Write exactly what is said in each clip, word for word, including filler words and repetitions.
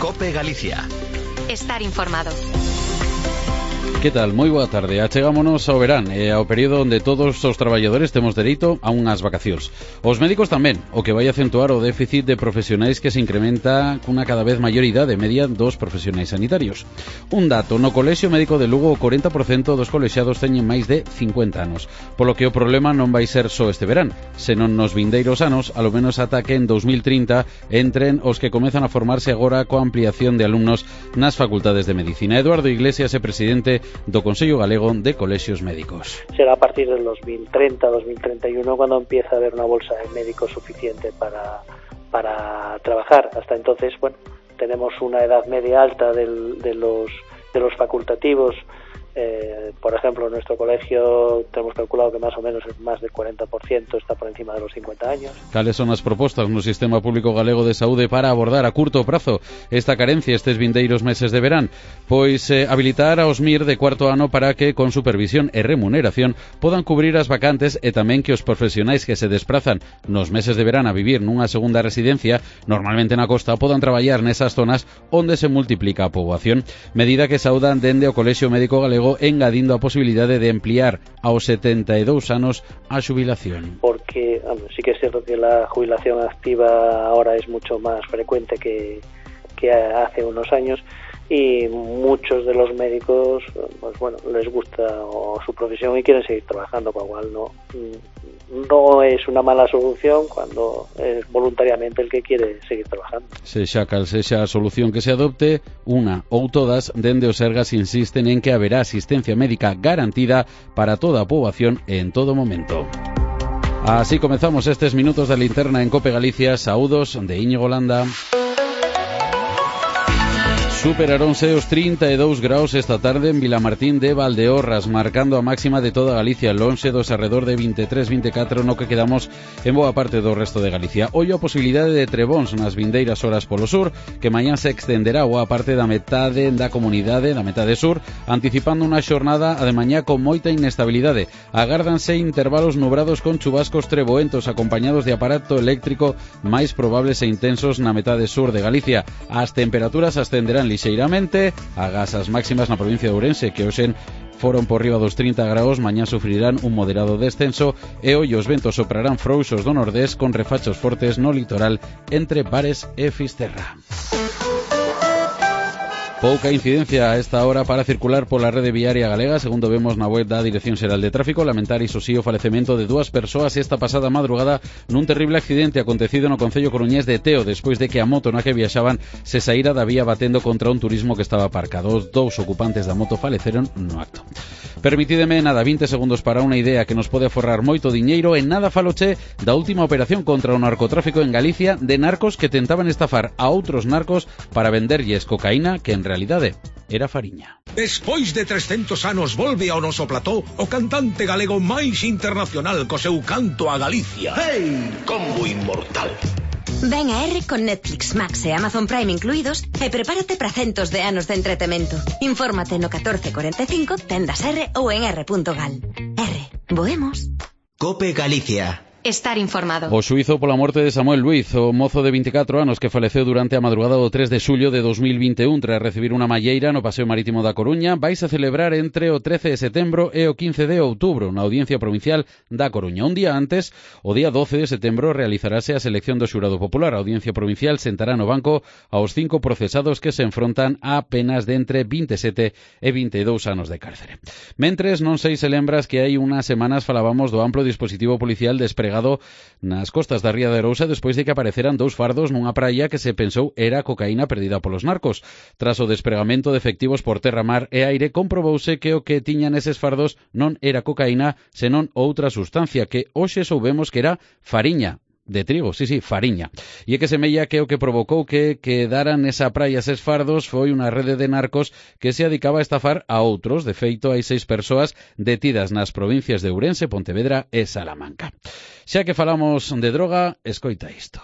COPE Galicia. Estar informado. Que tal? Moi boa tarde. Achegámonos ao verán e ao período onde todos os traballadores temos dereito a unhas vacacións. Os médicos tamén, o que vai acentuar o déficit de profesionais que se incrementa cunha cada vez maior idade media dos profesionais sanitarios. Un dato, no Colexio Médico de Lugo o corenta por cento dos colexiados teñen máis de cincuenta anos, polo que o problema non vai ser só este verán, senón nos vindeiros anos, alo menos ata que en dos mil trinta entren os que comezan a formarse agora coa ampliación de alumnos nas facultades de Medicina. Eduardo Iglesias é presidente do Consello Galego de Colexios Médicos. Será a partir del dos mil treinta, dos mil treinta y uno cuando empieza a haber una bolsa de médicos suficiente para, para trabajar. Hasta entonces, bueno, tenemos una edad media alta del, de los de los facultativos. Eh, por ejemplo, en nuestro colegio tenemos calculado que más o menos más del cuarenta por ciento está por encima de los cincuenta años. Cales son as propostas no Sistema Público Galego de Saúde para abordar a curto prazo esta carencia estes vindeiros meses de verán? Pois eh, habilitar aos M I R de cuarto ano para que, con supervisión e remuneración, podan cubrir as vacantes e tamén que os profesionais que se desprazan nos meses de verán a vivir nunha segunda residencia, normalmente na costa, podan traballar nesas zonas onde se multiplica a poboación. Medida que saudan dende o Colexio Médico Galego, engadindo a posibilidade de ampliar aos setenta e dous anos a xubilación. Porque hombre, sí que es cierto que la jubilación activa ahora es mucho más frecuente que, que hace unos años, y muchos de los médicos, pues bueno, les gusta o su profesión y quieren seguir trabajando, con lo cual no, no es una mala solución cuando es voluntariamente el que quiere seguir trabajando. Sexa cal sexa a solución que se adopte, unha ou todas, dende os Sergas insisten en que haberá asistencia médica garantida para toda a poboación en todo momento. Así comezamos estes minutos da linterna en COPE Galicia. Saúdos de Íñigo Landa. Superaronse os trinta e dous graus esta tarde en Vilamartín de Valdeorras, marcando a máxima de toda Galicia, lonxe dos arredor de vinte e tres, vinte e catro no que quedamos en boa parte do resto de Galicia. Ollo a posibilidade de trebóns nas vindeiras horas polo sur, que mañá se extenderá boa parte da metade da comunidade, da metade sur, anticipando unha xornada a de mañá con moita inestabilidade. Agárdanse intervalos nubrados con chubascos treboentos acompañados de aparato eléctrico máis probables e intensos na metade sur de Galicia. As temperaturas ascenderán lixeiramente, agás as máximas na provincia de Ourense, que hoxe foron por riba dos trinta graus, mañá sufrirán un moderado descenso e hoy os ventos soprarán frouxos do nordés con refachos fortes no litoral entre Bares e Fisterra. Pouca incidencia a esta hora para circular pola rede viaria galega, segundo vemos na web da Dirección Xeral de Tráfico. Lamentar iso sí o falecemento de dúas persoas esta pasada madrugada nun terrible accidente acontecido no concello coruñés de Teo, despois de que a moto na que viaxaban se saíra da vía batendo contra un turismo que estaba aparcado. Os dous ocupantes da moto faleceron no acto. Permitídeme nada vinte segundos para unha idea que nos pode aforrar moito diñeiro. En nada faloche da última operación contra o narcotráfico en Galicia, de narcos que tentaban estafar a outros narcos para venderlles cocaína que en realidade era fariña. Despois de trescentos anos volve ao noso plató o cantante galego máis internacional co seu canto a Galicia. Hey, combo inmortal. Ven a R con Netflix, Max e Amazon Prime incluídos e prepárate para centos de anos de entretemento. Infórmate no catorce cuarenta e cinco, tendas R ou en r punto gal. R, voemos. COPE Galicia. Estar informado. O xuízo pola morte de Samuel Luiz, o mozo de vinte e catro anos que faleceu durante a madrugada do tres de xullo de dos mil vinte e un tras recibir unha malleira no Paseo Marítimo da Coruña, vais a celebrar entre o trece de setembro e o quince de outubro na Audiencia Provincial da Coruña. Un día antes, o día doce de setembro, realizarase a selección do xurado popular. A Audiencia Provincial sentará no banco aos cinco procesados que se enfrontan a penas de entre vinte e sete e vinte e dous anos de cárcere. Mentres, non sei se lembras que hai unhas semanas falábamos do amplo dispositivo policial despregado nas costas da Ría de Arousa despois de que apareceran dous fardos nunha praia que se pensou era cocaína perdida polos narcos. Tras o despregamento de efectivos por terra, mar e aire, comprobouse que o que tiñan eses fardos non era cocaína, senón outra sustancia que hoxe soubemos que era fariña. De trigo, sí, sí, fariña. E é que semella que o que provocou que quedaran nesa praia eses fardos foi unha rede de narcos que se adicaba a estafar a outros. De feito, hai seis persoas detidas nas provincias de Ourense, Pontevedra e Salamanca. Xa que falamos de droga, escoita isto.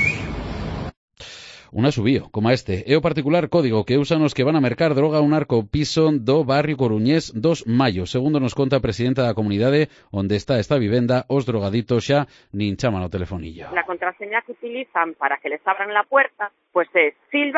Un asubío, como este, é o particular código que usan os que van a mercar droga a un narco piso do barrio coruñés dos Mayos. Segundo nos conta a presidenta da comunidade onde está esta vivenda, os drogaditos xa nin chaman o telefonillo. La contraseña que utilizan para que les abran la puerta, pues es silban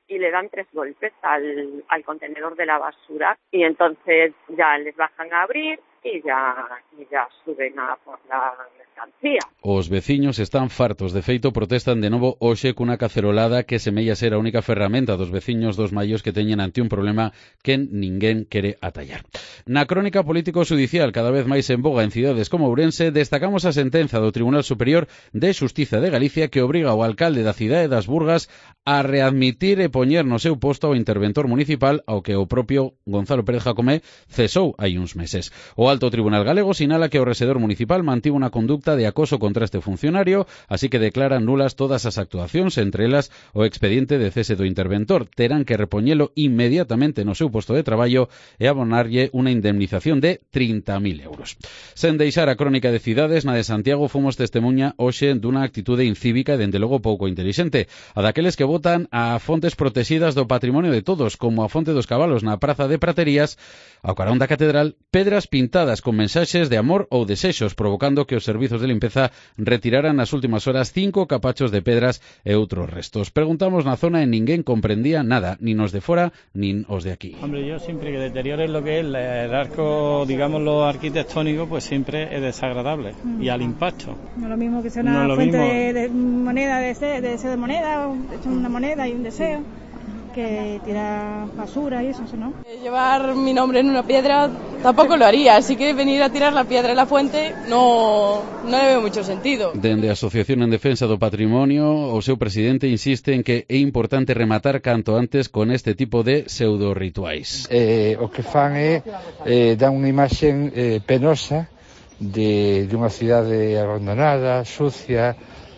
y le dan tres golpes al, al contenedor de la basura y entonces ya les bajan a abrir y ya, y ya suben a por la mercancía. Os veciños están fartos, de feito protestan de novo hoxe cunha cacerolada que semella ser a única ferramenta dos veciños dos maios que teñen ante un problema que ninguén quere atallar. Na crónica político-judicial, cada vez máis en boga en cidades como Ourense, destacamos a sentenza do Tribunal Superior de Xustiza de Galicia que obriga ao alcalde da cidade das Burgas a readmitir e poñer no seu posto ao interventor municipal ao que o propio Gonzalo Pérez Jacomé cesou hai uns meses. O Alto Tribunal Galego sinala que o rexedor municipal mantivo unha conducta de acoso contra este funcionario, así que declaran nulas todas as actuacións, entre elas o expediente de cese do interventor. Terán que repoñelo inmediatamente no seu posto de traballo e abonarlle unha indemnización de trinta mil euros. Sen deixar a crónica de cidades, na de Santiago fomos testemunha hoxe dunha actitude incívica e dende logo pouco intelixente, a daqueles que votan a fontes protegidas do patrimonio de todos, como a Fonte dos Cabalos na Praza de Praterías, ao carón da Catedral, pedras pintadas con mensaxes de amor ou desexos, provocando que os servizos de limpeza retiraran nas últimas horas cinco capachos de pedras e outros restos. Preguntamos na zona e ninguén comprendía nada, nin os de fora, nin os de aquí. Hombre, yo siempre que deteriores lo que es el arco, digamos, lo arquitectónico, pues siempre es desagradable mm. y al impacto. No es lo mismo que sea una no fuente de, de moneda, de deseo de, de moneda, una moneda y un deseo, que tirar basura y eso, ¿no? Llevar mi nombre en una piedra tampoco lo haría, así que venir a tirar la piedra en la fuente no, no le veo mucho sentido. Dende a Asociación en Defensa do Patrimonio, o seu presidente insiste en que é importante rematar canto antes con este tipo de pseudo-rituais. Eh, o que fan é eh, dar unha imaxe eh, penosa de, de unha cidade abandonada, sucia,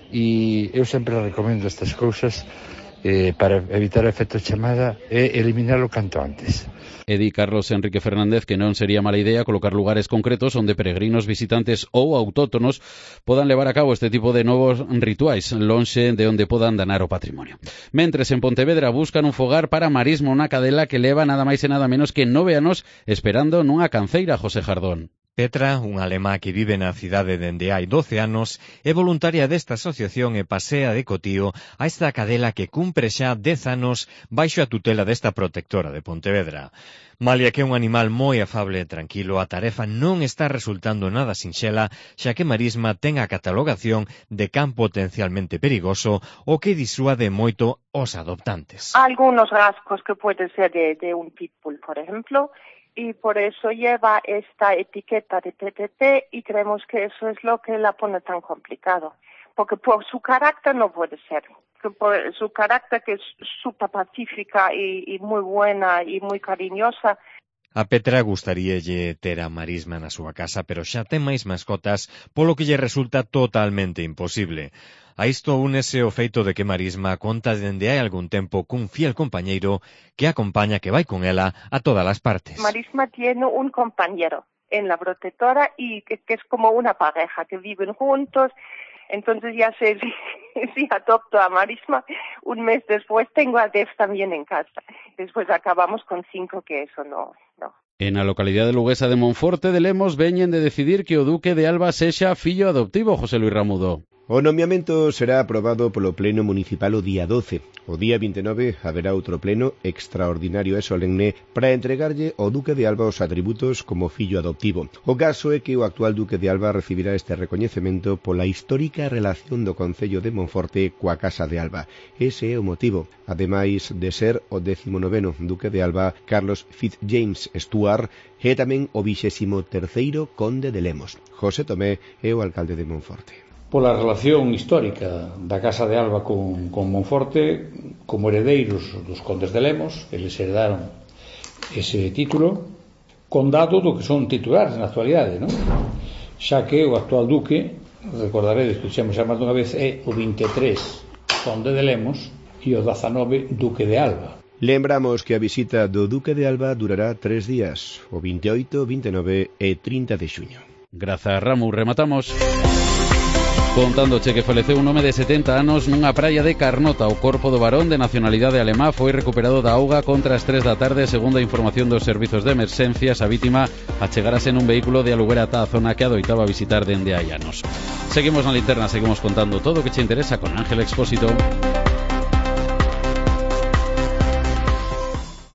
e eu sempre recomendo estas cousas Eh, para evitar o efecto chamada e eliminalo canto antes. E di Carlos Enrique Fernández que non sería mala idea colocar lugares concretos onde peregrinos, visitantes ou autóctonos podan levar a cabo este tipo de novos rituais, lonxe de onde podan danar o patrimonio. Mentres, en Pontevedra buscan un fogar para marismo na cadela que leva nada máis e nada menos que nove anos esperando nunha canceira, José Jardón. Petra, unha alemá que vive na cidade dende hai doce anos, é voluntaria desta asociación e pasea de cotío a esta cadela que cumpre xa dez anos baixo a tutela desta protectora de Pontevedra. Malia que é un animal moi afable e tranquilo, a tarefa non está resultando nada sinxela, xa que Marisma ten a catalogación de can potencialmente perigoso o que disuade moito os adoptantes. Algunos rasgos que puede ser de, de un pitbull, por ejemplo, y por eso lleva esta etiqueta de T T T y creemos que eso es lo que la pone tan complicado. Porque por su carácter no puede ser. Por su carácter que es súper pacífica y, y muy buena y muy cariñosa. A Petra gustaríalle ter a Marisma na súa casa, pero xa ten máis mascotas, polo que lle resulta totalmente imposible. A isto únese o feito de que Marisma conta dende hai algún tempo cun fiel compañeiro que acompaña, que vai con ela a todas as partes. Marisma tiene un compañero en la protectora y que, que es como una pareja, que viven juntos. Entonces ya sé si, si adopto a Marisma, un mes después tengo a Dev también en casa. Después acabamos con cinco, que eso no, no. En a localidade luguesa de Monforte de Lemos veñen de decidir que o Duque de Alba sexa fillo adoptivo, José Luis Ramudo. O nomeamento será aprobado polo Pleno Municipal o día doce. O día vinte e nove haberá outro pleno extraordinario e solemne para entregarlle ao Duque de Alba os atributos como fillo adoptivo. O caso é que o actual Duque de Alba recibirá este recoñecemento pola histórica relación do Concello de Monforte coa Casa de Alba. Ese é o motivo, ademais de ser o décimo noveno Duque de Alba, Carlos Fitzjames Stuart, é tamén o vixésimo terceiro Conde de Lemos. José Tomé é o alcalde de Monforte. Pola relación histórica da Casa de Alba con, con Monforte, como heredeiros dos condes de Lemos, eles heredaron ese título, con dado do que son titulares na actualidade, non? Xa que o actual duque, recordaredes que xemos xa máis dunha vez, é o vinte e tres conde de Lemos e o dezanove duque de Alba. Lembramos que a visita do Duque de Alba durará tres días, o vinte e oito, vinte e nove e trinta de xuño. Grazas, Ramu, rematamos contándoche que faleceu un home de setenta anos nunha praia de Carnota. O corpo do varón de nacionalidade alemá foi recuperado da auga contra as tres da tarde, segundo a información dos servizos de emerxencias. A vítima achegarase nun vehículo de aluguer ata a zona que adoitaba visitar dende hai anos. Seguimos na linterna, seguimos contando todo o que che interesa con Ángel Expósito.